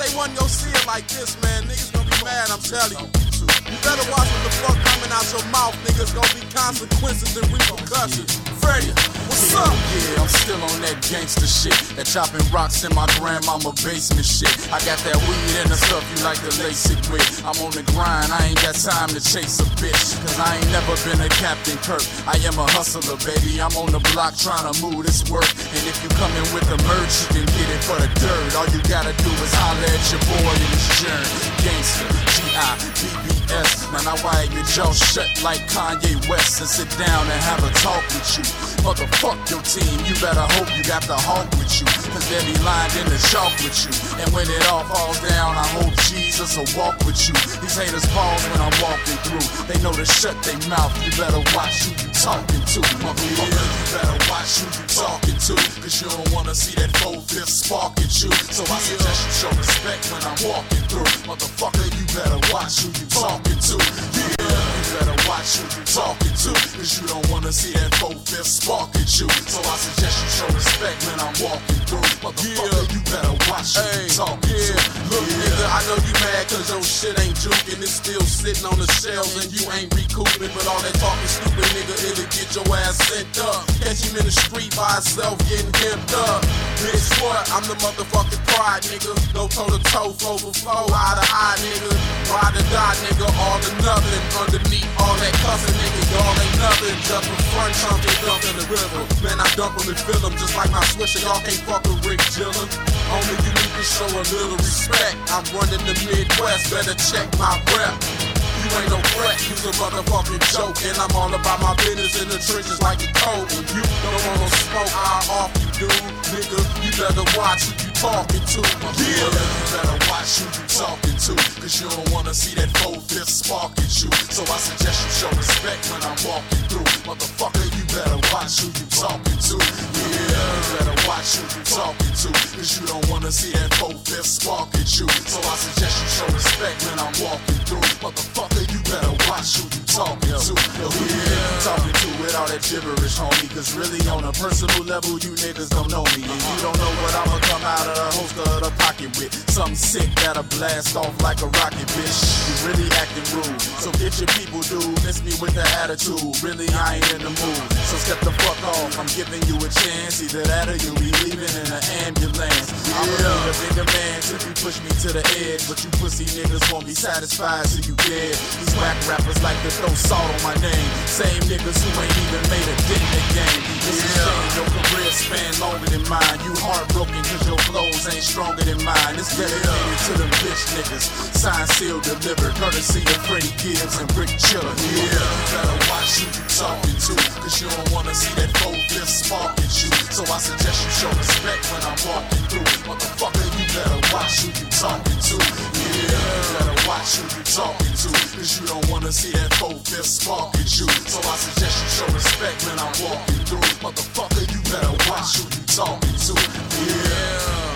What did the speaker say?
wasn't gonna see it like this, man. Niggas gonna be mad, I'm telling you. You better watch what the fuck coming out your mouth, niggas. Gonna be consequences and repercussions. Freddie, what's up? Yeah, I'm still on that gangster shit. That chopping rocks in my grandmama basement shit. I got that weed and the stuff you like to lace it with. I'm on the grind, I ain't got time to chase a bitch. Cause I ain't never been a Captain Kirk. I am a hustler, baby. I'm on the block trying to move this work. And if you come in with the merch, you can get it for the dirt. All you gotta do is holler at your boy in his journey. Gangster, G-I-B-B-S. Man, I wire your jaw shut like Kanye West and sit down and have a talk with you. Motherfuck your team, you better hope you got the hawk with you. Cause they be lined in the chalk with you. And when it all falls down, I hope Jesus will walk with you. These haters pause when I'm walking through. They know to shut their mouth, you better watch who you talking to. Motherfucker, you better watch who you talking to. Cause you don't wanna see that 4/5 spark at you. So I suggest you show respect when I'm walking through. Motherfucker, you better watch who you talking to. Yeah, you better watch who you talking to. Cause you don't wanna see that 4/5 spark at you. So I suggest you show respect when I'm walking through. Motherfucker, you better watch who you talking to. Look, nigga, I know you mad cause your shit ain't juking. It's still sitting on the shelves and you ain't recouping. But all that talking stupid, nigga, it'll get your ass sent up. Catch him in the street by himself getting pimped up. Bitch, what? I'm the motherfucking pride, nigga. Go toe to toe, flow for flow, eye to eye, nigga. Ride or die, nigga, all or nothing. Underneath all that cussing, nigga, y'all ain't nothing. Just a front chunk and dump in the river. Man, I dump them and fill them just like my swisher. Y'all can't fuck with Rick Dillon. Only you need to show a little respect. I'm running the Midwest, better check my rep. You ain't no threat, you's a motherfucking joke. And I'm all about my business in the trenches like a coat. And you don't want no smoke, I'll off you, dude. Nigga, you better watch who you talking to. Yeah, you better watch who you talking to. Cause you don't wanna see that 4/5 spark at you. So I suggest you show respect when I'm walking through. Motherfucker, you better watch who you talking to. Yeah, you better watch who you talking to. Cause you don't wanna see that 4/5 spark at you. So I suggest you show respect when I'm walking through. Motherfucker, you better watch who you talking to. Who you think you talking to with all that gibberish, homie? Cause really on a personal level, you niggas don't know me. And you don't know what I'ma come out of the holster of the pocket with. Something sick that'll blast off like a rocket, bitch. You really acting rude. So get your people, dude. Miss me with the attitude. Really, I ain't in the mood. So step the fuck off. I'm giving you a chance. Either that or you'll be leaving in an ambulance. I'm a bigger man till you push me to the edge. But you pussy niggas won't be satisfied till you dead. These whack rappers like to throw salt on my name. Same niggas who ain't even made a dent in the game. It's a shame your career span longer than mine. You heartbroken cause your flows ain't stronger than mine. It's dedicated to them bitch niggas. Signed, sealed, delivered. Courtesy of Freddie Gibbs and Rick Chiller. Yeah, you better watch who you talking to. Cause you don't wanna see that 4/5 spark at you. So I suggest you show respect when I'm walking through. Motherfucker, you better watch who you talking to. Yeah, you better watch who you talking to. Cause you don't wanna see that 4/5 spark at you. So I suggest you show respect when I'm walking through. Motherfucker, you better watch who you talking to. Yeah.